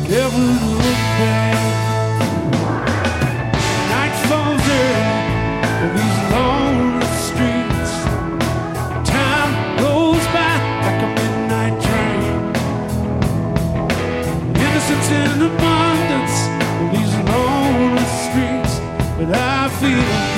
ever look back. Night falls early on these lonely streets. Time goes by like a midnight train. Innocence in abundance on these lonely streets, but I feel